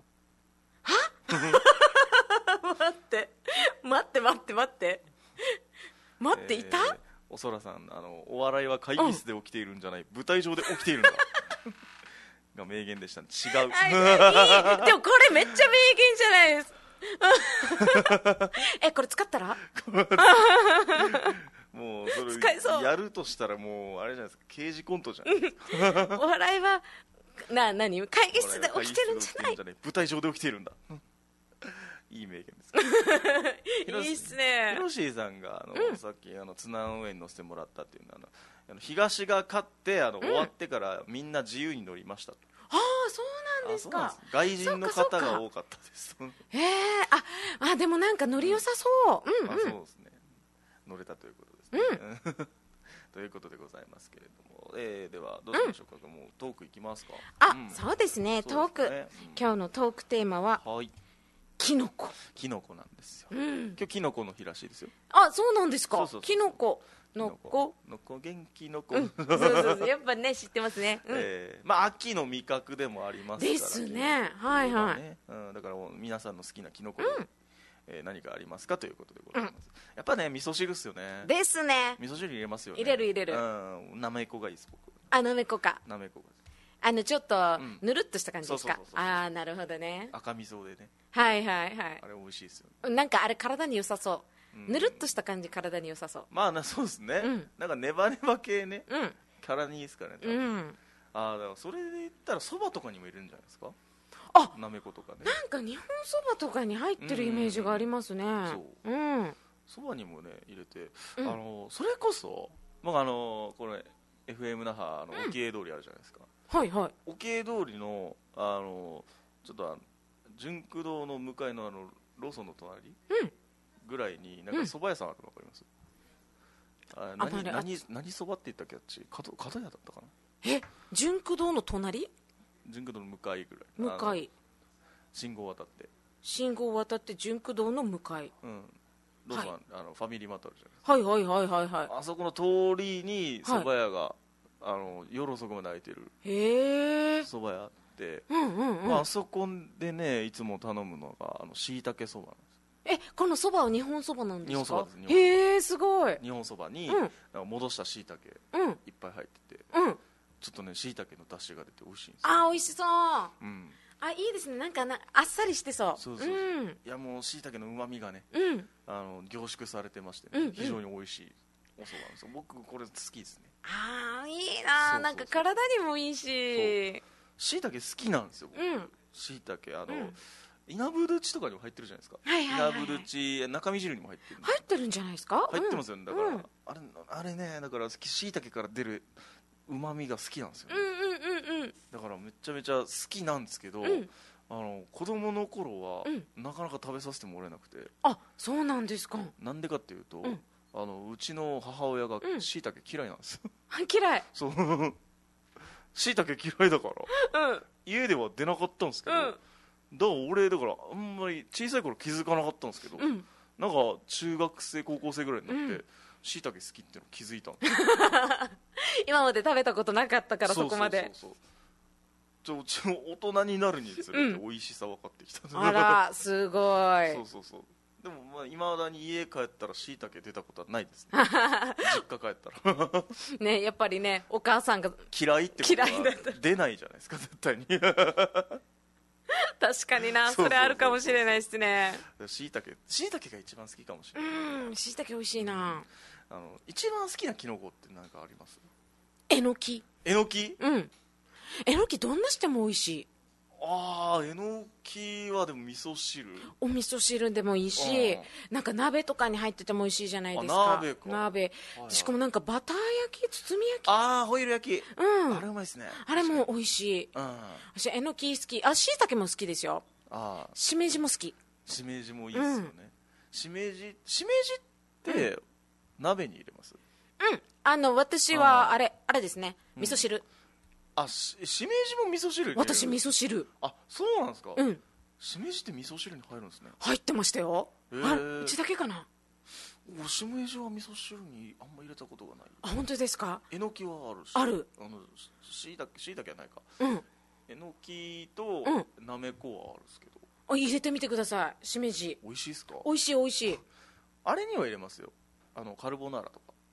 待っていた？ おそらさん、お笑いは会議室で起きているんじゃない、舞台上で起きているんだが名言でしたね。違う。 でもこれめっちゃ名言じゃないですこれ使ったらもうそれやるとしたらもうあれじゃないですか、刑事コントじゃないですか。 お笑いは何会議室で起きてるんじゃない、 舞台上で起きているんだ。いい名言ですいいっすね。 ヒロシーさんがさっき綱の上に乗せてもらったっていうのは東が勝って終わってからみんな自由に乗りました。 そうなんですか。 外人の方が多かったです。 でもなんか乗り良さそう。 そうですね、乗れたということですということでございますけれども、ではどうしましょうか、もうトークいきますか。 そうですね、トーク、今日のトークテーマは、キノコ。 キノコなんですよ。今日キノコの日らしいですよ。 そうなんですか。キノコのこ元気の子、 そうやっぱね知ってますね。 秋の味覚でもありますからですね。はいはい。 だから皆さんの好きなキノコ何かありますかということでございます。やっぱね味噌汁っすよね。 ですね。 味噌汁入れますよね。 入れる。 なめこがいいです僕。 なめこか。 なめこが。 ちょっとぬるっとした感じですか。なるほどね。 赤味噌でね。 はいあれ美味しいですよ。 なんかあれ体に良さそう。ぬるっとした感じ体に良さそう。 そうですね。なんかネバネバ系ね。体にいいですからね。だからそれで言ったらそばとかにもいるんじゃないですか。なめことかね。 なんか日本そばとかに入ってるイメージがありますね。 そばにもね入れて、それこそこれ FM 那覇の沖江通りあるじゃないですか。沖江通りのちょっと純駆堂の向かいのローソンの隣ぐらいになんか蕎麦屋さんあるの分かります？何蕎麦って言ったっけ？角屋だったかな。 純駆堂の隣？ 純駆堂の向かいぐらい。 向かい。 信号渡って純駆堂の向かい。 ローソンファミリーマートあるじゃないですか。 はい。 あそこの通りに蕎麦屋が夜遅くまで開いてる蕎麦屋って、あそこでねいつも頼むのがしいたけそばなんです。 このそばは日本そばなんですか？ 日本そばです。 すごい。 日本そばに戻したしいたけいっぱい入ってて、ちょっとねしいたけの出汁が出て美味しいんですよ。 美味しそう。いいですね。なんかあっさりしてそう。 そういやもうしいたけの旨味がね凝縮されてまして非常に美味しいお蕎麦なんですよ。僕これ好きですね。 いいな。なんか体にもいいし、 しいたけ好きなんですよ。しいたけ稲ぶるちとかにも入ってるじゃないですか。稲ぶるち中身汁にも入ってる。 入ってるんじゃないですか。 入ってますよね。だからあれね、だからしいたけから出る旨味が好きなんですよね。だからめちゃめちゃ好きなんですけど、子供の頃はなかなか食べさせてもらえなくて。 そうなんですか。 なんでかっていうとうちの母親がしいたけ嫌いなんですよ。 嫌い。 そうしいたけ嫌いだから家では出なかったんですけど、俺だからあんまり小さい頃気づかなかったんですけど、なんか中学生高校生ぐらいになってしいたけ好きっていうの気づいたんですよ。 今まで食べたことなかったからそこまで。 大人になるにつれて美味しさ分かってきた。 あらすごい。 そうでもいまだに家帰ったらしいたけ出たことはないですね。実家帰ったらね、やっぱりねお母さんが嫌いってことは出ないじゃないですか絶対に。 確かにな、それあるかもしれないですね。 しいたけが一番好きかもしれない。 しいたけ美味しいな。 一番好きなキノコって何かあります？ えのき。 えのき？ えのきどんなしても美味しい。 えのきはでも味噌汁、 お味噌汁でもいいし、なんか鍋とかに入ってても美味しいじゃないですか。鍋しかもなんかバター焼き、包み焼き、 ホイル焼き、あれうまいですね。 あれも美味しい。私えのき好き。しいたけも好きですよ。しめじも好き。 しめじもいいですよね。しめじって鍋に入れます？ 私はあれですね、味噌汁。 しめじも味噌汁に入れる？ 私味噌汁。 そうなんですか。しめじって味噌汁に入るんですね。 入ってましたよ。うちだけかな。 しめじは味噌汁にあんま入れたことがない。 本当ですか。 えのきはあるし、しいたけはないか。えのきとなめこはあるんですけど、 入れてみてください。しめじ美味しいですか？ 美味しい。 あれには入れますよ。カルボナーラとか。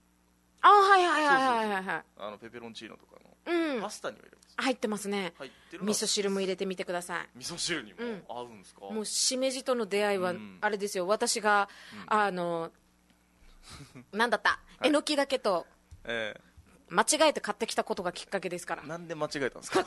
はい。 ペペロンチーノとかのパスタには入れます。 入ってますね。味噌汁も入れてみてください。 味噌汁にも合うんですか？ もうしめじとの出会いはあれですよ。私がなんだった、えのきだけと間違えて買ってきたことがきっかけですから。 なんで間違えたんですか？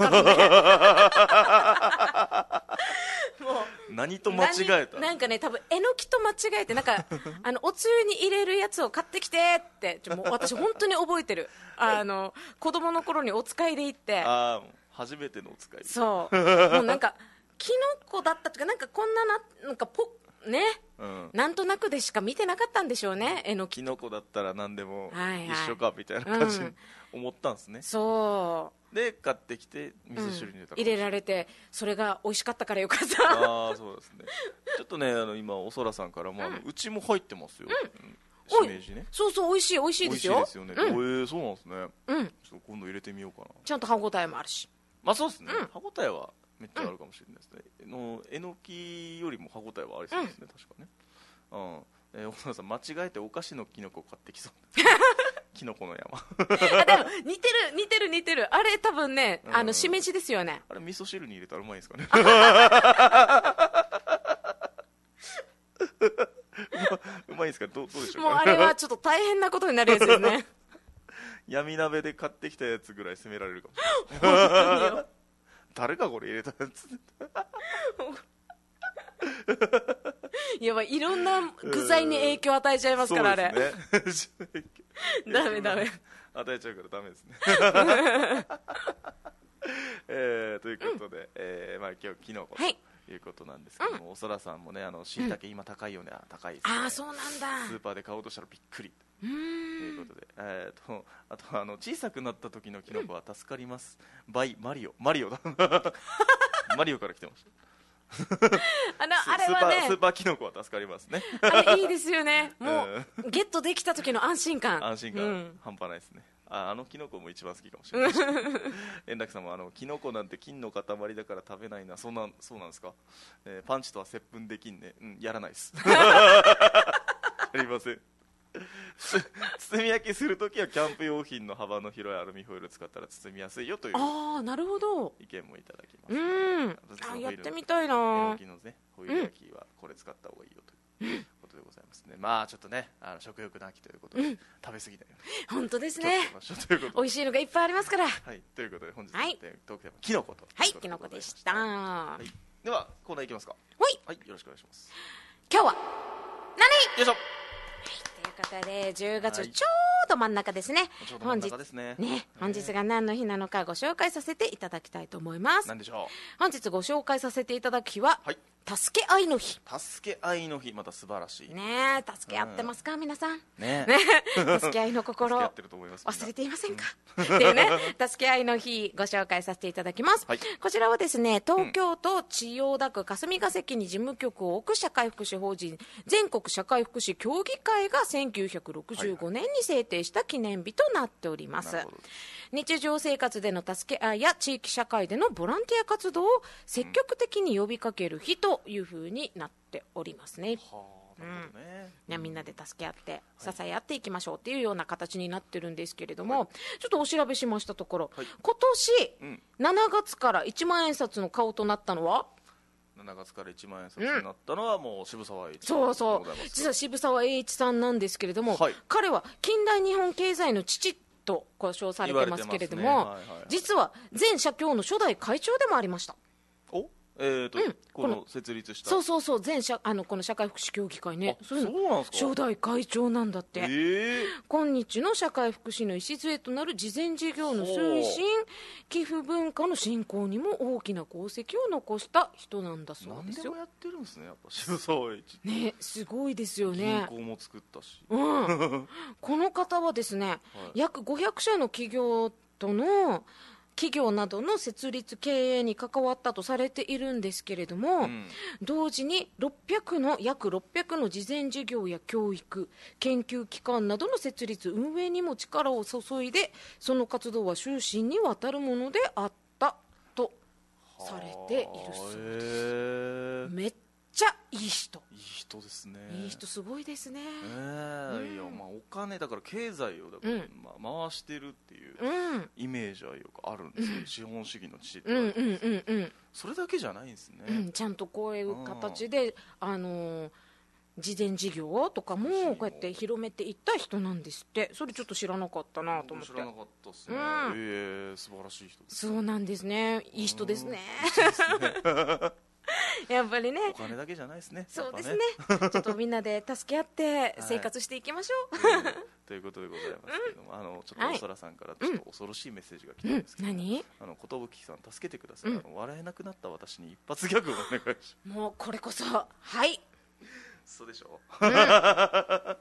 何と間違えた？ なんかね、多分えのきと間違えて、なんかおつゆに入れるやつを買ってきてってもう私本当に覚えてる。子供の頃にお使いで行って、 初めてのお使い。 そうもうなんかキノコだったとか、なんかこんななんかね、なんとなくでしか見てなかったんでしょうね、 キノコだったら何でもはいはい一緒かみたいな感じに思ったんですね。 そうで買ってきて味噌汁に入れた入れられて、それが美味しかったからよかった。 ああそうですね。ちょっとね今おそらさんからもうちも入ってますよ、しめじね。 そうそう、美味しいですよ。 美味しいですよね。そうなんですね。ちょっと今度入れてみようかな。 ちゃんと歯ごたえもあるし。 まあそうですね、歯ごたえはめっちゃあるかもしれないですね。えのきよりも歯ごたえはありそうですね、確かね。おそらさん間違えてお菓子のキノコを買ってきそう。キノコの山。 でも似てる。あれ多分ね、しめじですよね。 あれ味噌汁に入れたらうまいですかね。うまいですか。どうでしょうか。 もうあれはちょっと大変なことになるやつですね。 闇鍋で買ってきたやつぐらい責められるかもしれない。誰かこれ入れたやつ。 やばい、いろんな具材に影響与えちゃいますから、あれ。ダメ。 与えちゃうからダメですね。ということで、今日キノコということなんですけども、おそらさんもね、しいたけ今高いよね。高いですね。 ああ、そうなんだ。 スーパーで買おうとしたらびっくりということで、あと小さくなった時のキノコは助かります、バイマリオだ。マリオから来てました。 あれはね、 スーパーキノコは助かりますね。 あれいいですよね。もうゲットできた時の安心感半端ないですね。キノコも一番好きかもしれない。円楽さんもキノコなんて金の塊だから食べないな。そうなんですか。パンチとは接吻できんね。やらないです。ありません。包み焼きするときはキャンプ用品の幅の広いアルミホイル使ったら包みやすいよというなるほど意見もいただきました。 やってみたいな。 えのきのねホイル焼きはこれ使った方がいいよということでございますね。まあちょっとね食欲の秋ということで、食べ過ぎだよね。 本当ですね。美味しいのがいっぱいありますから。 はい、ということで本日のトークテーマキノコとキノコでした。 ではコーナーいきますか。はい、よろしくお願いします。 今日はよいしょ。 ということで10月ちょうど真ん中ですね。本日が何の日なのかご紹介させていただきたいと思います。 何でしょう。 本日ご紹介させていただく日は、助け合いの日。 助け合いの日、また素晴らしいね。助け合ってますか、皆さんね。 助け合いの心忘れていませんか。っていうね、助け合いの日ご紹介させていただきます。こちらはですね、東京都千代田区霞が関に事務局を置く社会福祉法人全国社会福祉協議会が1965年に制定した記念日となっております。日常生活での助け合いや地域社会でのボランティア活動を積極的に呼びかける日というふうになっておりますね。みんなで助け合って支え合っていきましょうっていうような形になってるんですけれども、ちょっとお調べしましたところ、今年7月から1万円札の顔となったのは、 7月から1万円札になったのはもう渋沢栄一。 そう実は渋沢栄一さんなんですけれども、彼は近代日本経済の父と呼称されてますけれども、実は前社協の初代会長でもありました。 この設立したそうこの社会福祉協議会ね、 そうなんですか。 初代会長なんだって。今日の社会福祉の礎となる慈善事業の推進、寄付文化の振興にも大きな功績を残した人なんだそうですよ。 何でもやってるんですね、やっぱ渋沢栄一ね。 すごいですよね。 銀行も作ったし、 この方はですね、約500社の企業などの設立経営に関わったとされているんですけれども、同時に約600の慈善事業や教育研究機関などの設立運営にも力を注いで、その活動は終身にわたるものであったとされているそうです。めっちゃいい人ですね。 いい人、すごいですね。 お金だから経済を回してるっていうイメージはよくあるんですよ、資本主義の父って。それだけじゃないんですね。ちゃんとこういう形で慈善事業とかもこうやって広めていった人なんですって。それちょっと知らなかったなと思って。 知らなかったですね。素晴らしい人です。 そうなんですね。いい人ですね。やっぱりね、 お金だけじゃないですね。 そうですね。ちょっとみんなで助け合って生活していきましょう。 ということでございますけども、ちょっとおそらさんからちょっと恐ろしいメッセージが来たんですけど、 何？ 寿さん助けてください。笑えなくなった私に一発ギャグをお願いします。 もうこれこそ、はい。 そうでしょ、 うん、 じゃ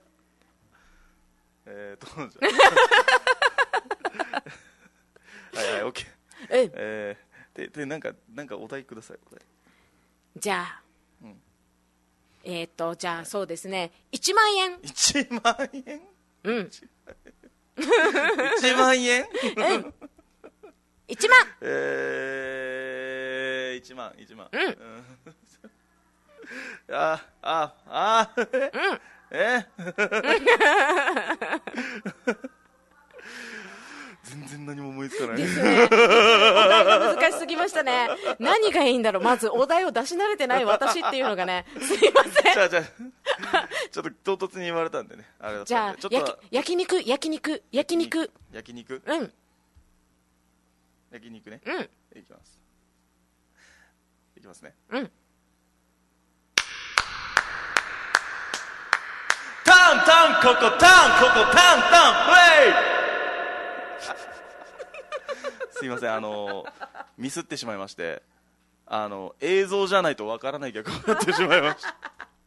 はいはい、オッケー。でなんかお題ください。お題。 じゃあ、 うん、 じゃあそうですね、1万円。 1万円。 うん。 1万円。 うん。1万。 1万。 うん。 全然何も思いつかないですね。お題が難しすぎましたね。何がいいんだろう。まずお題を出し慣れてない私っていうのがね、すいません。 じゃあちょっと唐突に言われたんでね、あれだったんで。 じゃあ焼肉。 うん。焼肉ね。 うん。 いきますね。 うん。 タンここタンプレイ。すいません、ミスってしまいまして、映像じゃないとわからない曲をやってしまいました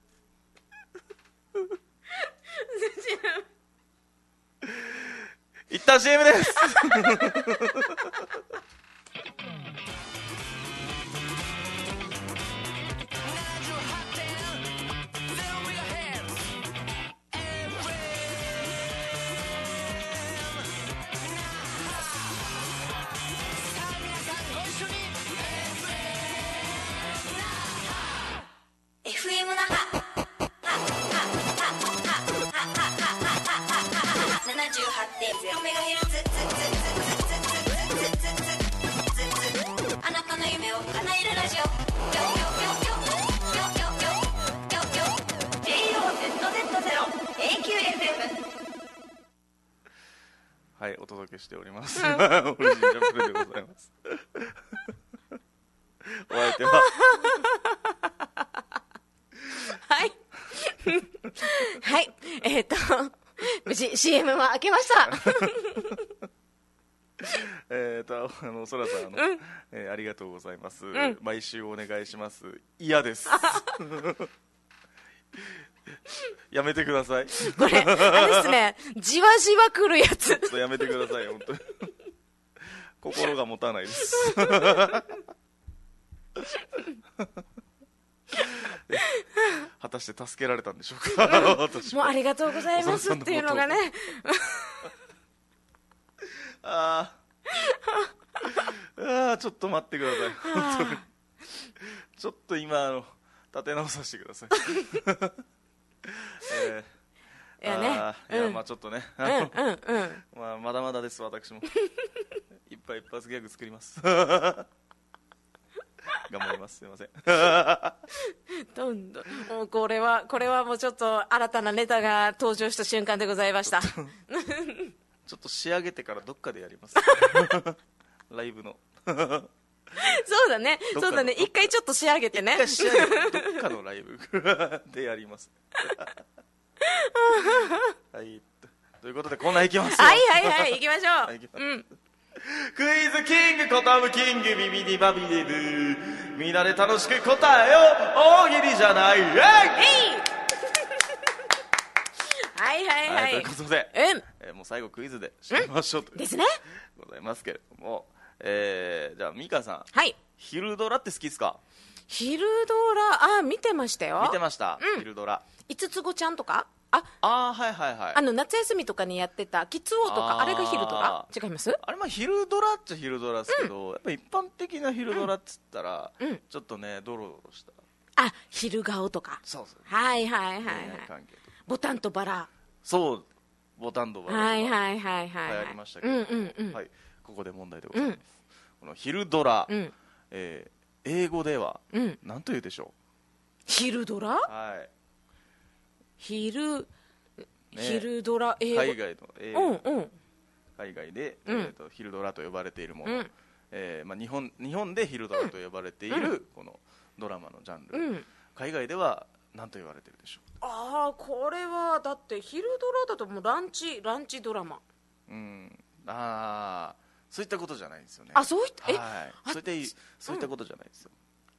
一旦 CM ですあなたの夢を叶えるラジオ。 はい、お届けしておりますオリジンジャンプでございますお相手ははいはい無事 CM は開けましたそらさんありがとうございます、毎週お願いします。嫌ですやめてくださいこれあれですね、じわじわくるやつ。 ちょっとやめてください、本当に心が持たないです果たして助けられたんでしょうかもうありがとうございますっていうのがねちょっと待ってください本当にちょっと今立て直させてくださいいやね、 いやまあちょっとねまだまだです私もいっぱい一発ギャグ作ります頑張ります、すいませんどんどんもうこれはもうちょっと新たなネタが登場した瞬間でございましたちょっと仕上げてからどっかでやりますライブのそうだね一回ちょっと仕上げてね、 一回仕上げてどっかのライブでやりますはいということでこんなんいきますよ。 はい行きましょう、 クイズキングコタムキングビビディバビデブみんなで楽しく答えよ大喜利じゃないはいということで、もう最後クイズで締めましょうというですねございますけれども、じゃあミカさん、 はい、 昼ドラって好きですか？ 昼ドラ見てましたよ。 見てました、昼ドラ五つ子ちゃんとかはい夏休みとかにやってたキッズ王とか、あれが昼ドラ違います？ あれ昼ドラっちゃ昼ドラですけど、やっぱ一般的な昼ドラっつったら、ちょっとねドロドロした昼顔とか、 そうはいボタンとバラ、 そうボタンとバラとかはい流行りましたけど、はい、ここで問題でございます、この昼ドラ、英語では何と言うでしょう？ 昼ドラ？ はい昼ドラ英語、 海外で、昼ドラと呼ばれているもの、日本で昼ドラと呼ばれているこのドラマのジャンル、海外では何と言われているでしょう？ これはだって昼ドラだともうランチドラマ、 そういったことじゃないんですよね。 そういったそういったことじゃないですよ。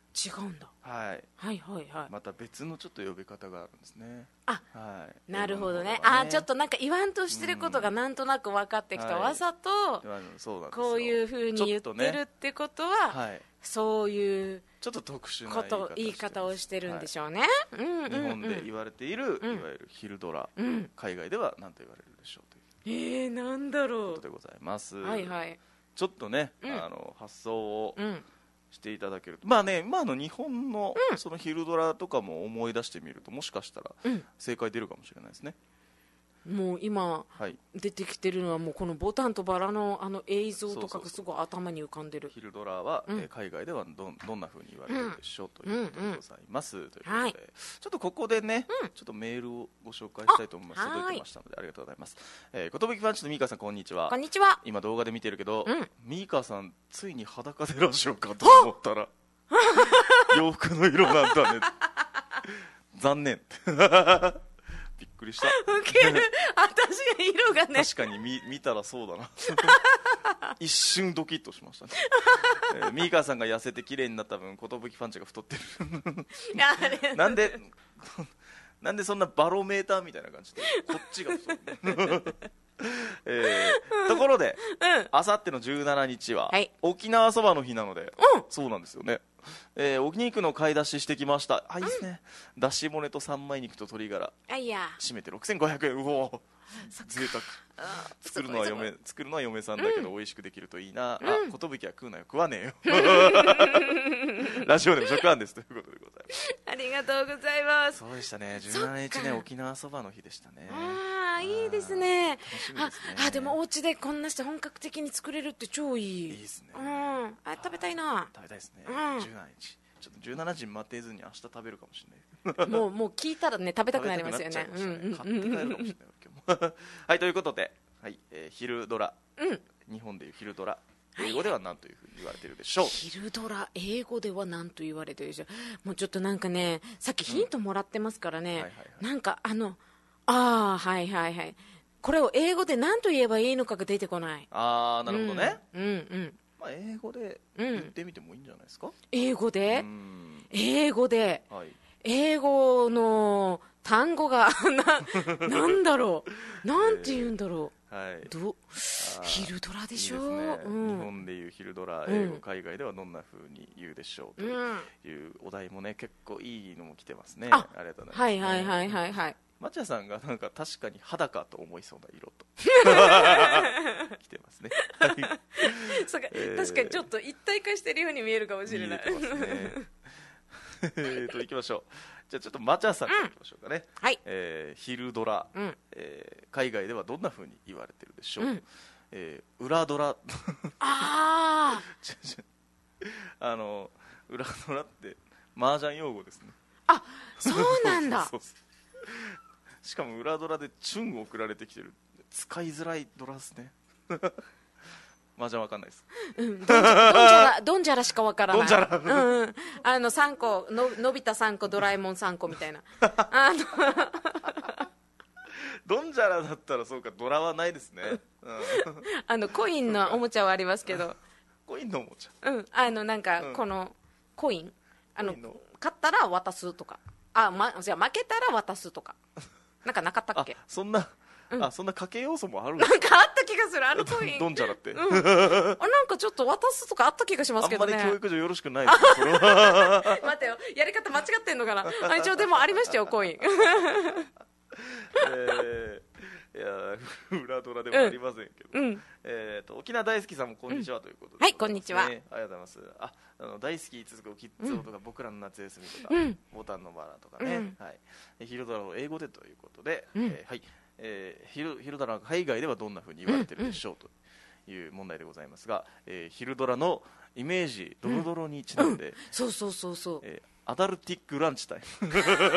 違うんだ。 はい、 はいはいはい。 また別のちょっと呼び方があるんですね。 あ、 はい、 なるほどね。ちょっとなんか言わんとしてることがなんとなく分かってきた。わざとこういうふうに言ってるってことは、そういうちょっと特殊な言い方をしてるんでしょうね。 日本で言われているいわゆる昼ドラ、海外では何と言われるでしょうという。 なんだろう。 ことでございます。 はいはい。 ちょっとね、発想をしていただけると、まあね、日本のその昼ドラとかも思い出してみると、もしかしたら正解出るかもしれないですね。 もう今出てきてるのはもうこのボタンとバラの映像とかがすごい頭に浮かんでる。 昼ドラは海外ではどんな風に言われるでしょうということでございます。ということで、ちょっとここでね、ちょっとメールをご紹介したいと思います。届いてましたのでありがとうございます。ことぶきパンチのミーカーさん、こんにちは。 こんにちは。 今動画で見てるけど、ミーカーさんついに裸でラジオかと思ったら洋服の色なんだね。残念。びっくりした。 ウケる。私が色がね。 確かに見たらそうだな。一瞬ドキッとしましたね。ミーカーさんが痩せて綺麗になった分、寿ファンチが太ってる。なんでそんなバロメーターみたいな感じでこっちが太る。ところで、あさっての17日は沖縄そばの日なので、そうなんですよね。お肉の買い出ししてきました。いいですね。だし骨と三枚肉と鶏ガラ、締めて6500円。うお、贅沢。作るのは嫁さんだけど美味しくできるといいな。寿は食うなよ。食わねえよ。ラジオでも食案ですということでございます。 ありがとうございます。 そうでしたね。17日ね、沖縄そばの日でしたね。 いいですね。でもお家でこんなして本格的に作れるって超いい。 いいですね。 食べたいな。 食べたいですね。17日。ちょっと17時待てずに明日食べるかもしれない。 もう聞いたらね、食べたくなりますよね。 買って帰るかもしれない今日も。はい、ということで、昼ドラ、日本でいう昼ドラ、英語では何というふうに言われているでしょう。 昼ドラ、英語では何と言われているでしょう。もうちょっとなんかね、さっきヒントもらってますからね、なんかはいはいはい、これを英語で何と言えばいいのかが出てこない。 なるほどね。英語で言ってみてもいいんじゃないですか。 英語で英語の単語がなんだろう、なんて言うんだろう。昼ドラでしょ。 いいですね。日本でいう昼ドラ、英語、海外ではどんな風に言うでしょうというお題もね、結構いいのも来てますね。ありがとうございます。はい。マチャさんがなんか確かに肌かと思いそうな色と来てますね。 そうか、確かにちょっと一体化してるように見えるかもしれない。 いきましょう。じゃあちょっとマチャさんからいきましょうかね。昼ドラ、海外ではどんな風に言われてるでしょう。裏ドラ。裏ドラって麻雀用語ですね。 そうなんだ。 しかも裏ドラでチュン送られてきてる。使いづらいドラですね。麻雀わかんないです。 ドンジャラしかわからない。3個のび太3個ドラえもん3個みたいな。 ドンジャラだったらそうか、ドラはないですね。 コインのおもちゃはありますけど。 コインのおもちゃ。 なんかこのコイン勝ったら渡すとか、じゃあ負けたら渡すとか、なんかなかったっけ。 そんな賭け要素もあるんですか。なんかあった気がする、コイン。 ドンジャラって。 なんかちょっと渡すとかあった気がしますけどね。 あんまり教育上よろしくないです。 待てよ、やり方間違ってんのかな。一応でもありましたよ、コイン。 いや裏ドラでもありませんけど、沖縄大好きさんもこんにちはということで、 はい、こんにちは。 ありがとうございます。大好き続くキッズ王とか僕らの夏休みとか、ボタンのバラとかね、昼ドラを英語でということで、昼ドラが海外ではどんな風に言われてるでしょうという問題でございますが、昼ドラのイメージドロドロにちなんで、アダルティックランチタイム。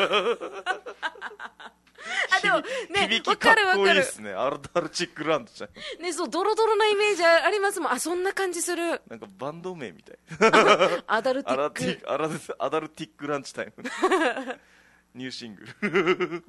でもね、 響きかっこいいですね。アダルチックランチタイム。 ね、そう、ドロドロなイメージありますもん。そんな感じする。 なんかバンド名みたい。 アダルティック。 アダルティックランチタイム。ニューシングル。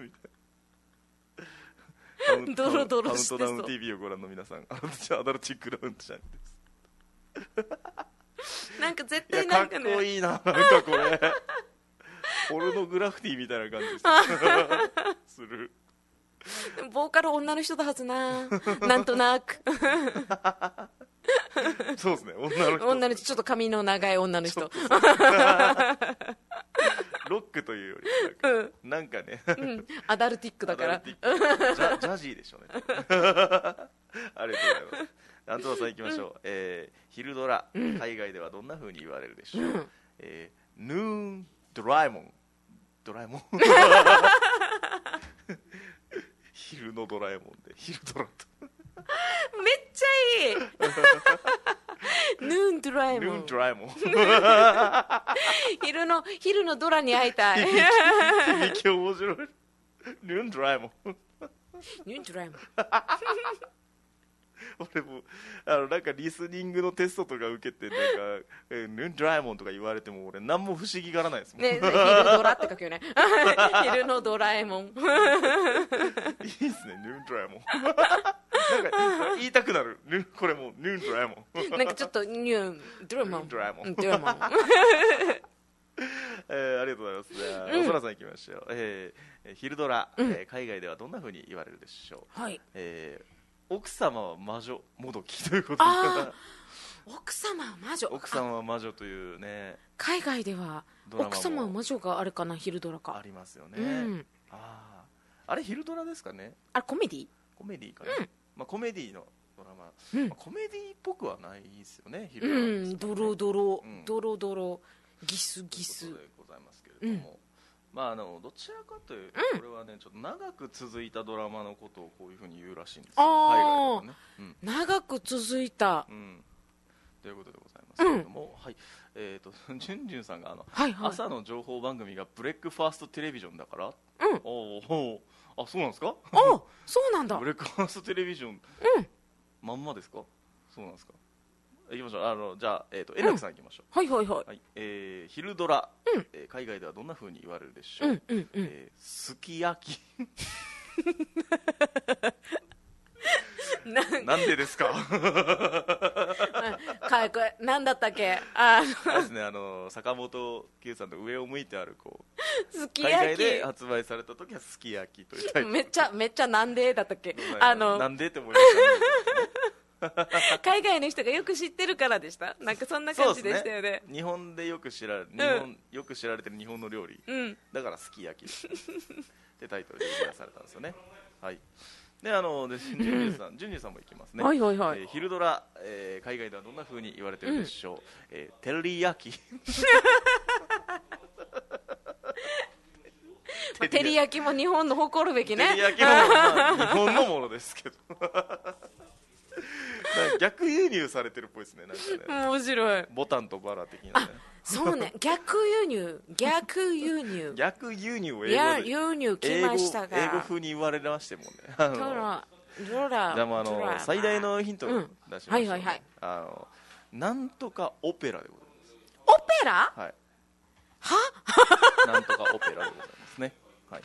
ドロドロしてそう。 カウントダウン TV をご覧の皆さん、アダルチックランチタイムです。 なんか絶いや対なんかかっこねいいな、なんかこれポルノグラフィティみたいな感じでするボーカル女の人だはずななんとなくそうですね、女の人ちょっと髪の長い女の人ロックというよりなんかね、 アダルティックだからアダルティックジャジーでしょうねありがとうございますアントワさんいきましょう、昼ドラ、海外ではどんな風に言われるでしょう、ヌーンドラえもん昼のドラえもんで昼ドラとめっちゃいいヌーンドラえもん昼のドラに会いたい響き面白いヌーンドラえもん俺もなんかリスニングのテストとか受けてなんかヌーンドラえもんとか言われても俺何も不思議がらないですもんね、昼ドラって書くよね昼のドラえもんいいっすね、ヌーンドラえもんなんか言いたくなるこれもヌーンドラえもんなんかちょっとニュードラえもんありがとうございます。おそらさんいきましょう。昼ドラ、海外ではどんな風に言われるでしょう。 はい。 奥様は魔女もどきということで。 奥様は魔女。 奥様は魔女というね。 海外では奥様は魔女があるかな、昼ドラか。 ありますよね。あれ昼ドラですかね。 あれコメディ？ コメディかな。まあコメディのドラマ、コメディっぽくはないですよね。昼ドラ。 ドロギスギスということでございますけれども、まあどちらかというとこれはねちょっと長く続いたドラマのことをこういうふうに言うらしいんですよ、海外ではね、 長く続いた、 ということでございますけれども、はい、ジュンジュンさんが朝の情報番組がブレックファーストテレビジョンだから、そうなんですか？ そうなんだ。 ブレックファーストテレビジョン、まんまですか？そうなんですか？いきましょう。じゃあ円楽さんいきましょう。 はい。 昼ドラ、海外ではどんな風に言われるでしょう。すき焼きなんでですか？ なんだったっけ？ ですね、坂本九さんの上を向いて歩こう。 すき焼き。 海外で発売された時はすき焼きというタイプ。 めっちゃなんでだったっけ？ なんでって思いましたね。 海外の人がよく知ってるからでした。なんかそんな感じでしたよね。 日本でよく知られてる日本の料理、だからすき焼きってタイトルでリリースされたんですよね。はい。でジュンジュンさんもいきますね。昼ドラ、海外ではどんな風に言われてるでしょう。テリヤキ照り焼きも日本の誇るべきね。 照り焼きも、日本のものですけど逆輸入されてるっぽいですね。なんかね、 面白い。 ボタンとバラ的なね。 そうね、逆輸入を英語来ましたが、 英語風に言われましてもね。 ドラじゃあ最大のヒントを出しましょう。なんとかオペラでございます。 オペラ？ はい。なんとかオペラでございますね。はい。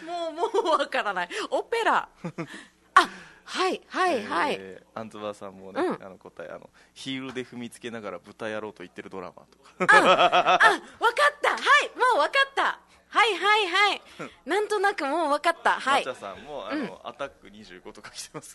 もうわからない。オペラ。はい。 アンツバーさんもね、答えヒールで踏みつけながら豚やろうと言ってるドラマとか。わかった。はい、もうわかった。はい。なんとなくもうわかった。はい。 マチャさんもアタック25とか来てます。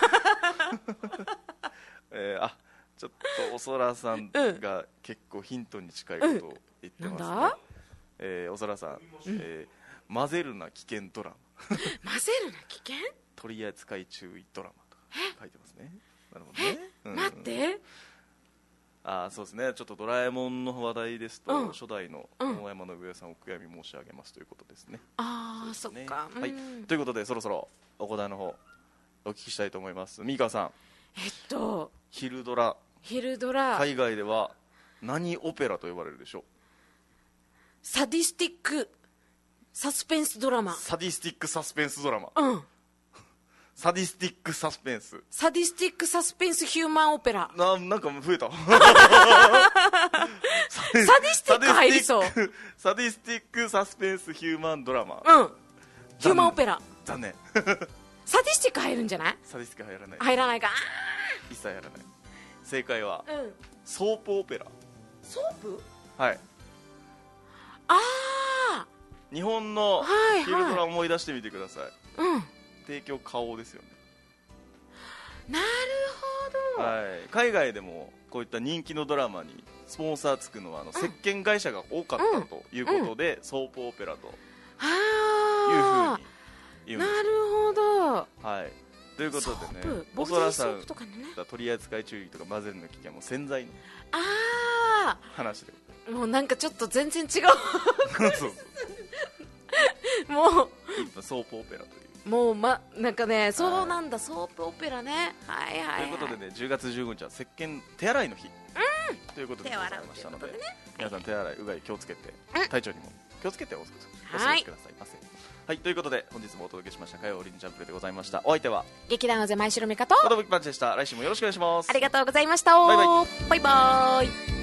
ちょっとおそらさんが結構ヒントに近いことを言ってますね。おそらさん、混ぜるな危険ドラマ。 混ぜるな危険？ 取り扱い注意ドラマとか書いてますね。なるほどね。 待って。 そうですね。ちょっとドラえもんの話題ですと、初代の大山の上さんをお悔やみ申し上げますということですね。 そっか。 はい。ということでそろそろお答えの方お聞きしたいと思います。ミカさん。昼ドラ海外では何オペラと呼ばれるでしょう？ サディスティックサスペンスドラマ。 サディスティックサスペンスドラマ。サディスティックサスペンス。 サディスティックサスペンスヒューマンオペラ。 なんか増えた。 サディスティック入りそう。 サディスティックサスペンスヒューマンドラマ。 ヒューマンオペラ。 残念。 サディスティック入るんじゃない？ サディスティック入らない。 入らないか。 一切入らない。正解は、 ソープオペラ。 ソープ？ はい。 ああ、 日本の昼ドラ思い出してみてください。 うん。 提供花王ですよね。 なるほど。 はい。海外でもこういった人気のドラマにスポンサーつくのは石鹸会社が多かったということで、ソープオペラというふうに言うんです。 なるほど。 はい。ということでね、 ボルディソープとかね、 取り扱い注意とか混ぜるの危険も洗剤の話で。 もうなんかちょっと全然違う。 そうもうソープオペラという。 もうなんかね、そうなんだ、ソープオペラね。はいはい。 ということでね、10月15日は石鹸手洗いの日ということでございましたので、皆さん手洗い、うがい気をつけて、体調にも気をつけてお過ごしくださいませ。はい、ということで本日もお届けしました火曜オリンジャンプルでございました。お相手は劇団前前城美香と子供きパンチでした。来週もよろしくお願いします。 ありがとうございました。 バイバイ。 バイバイ。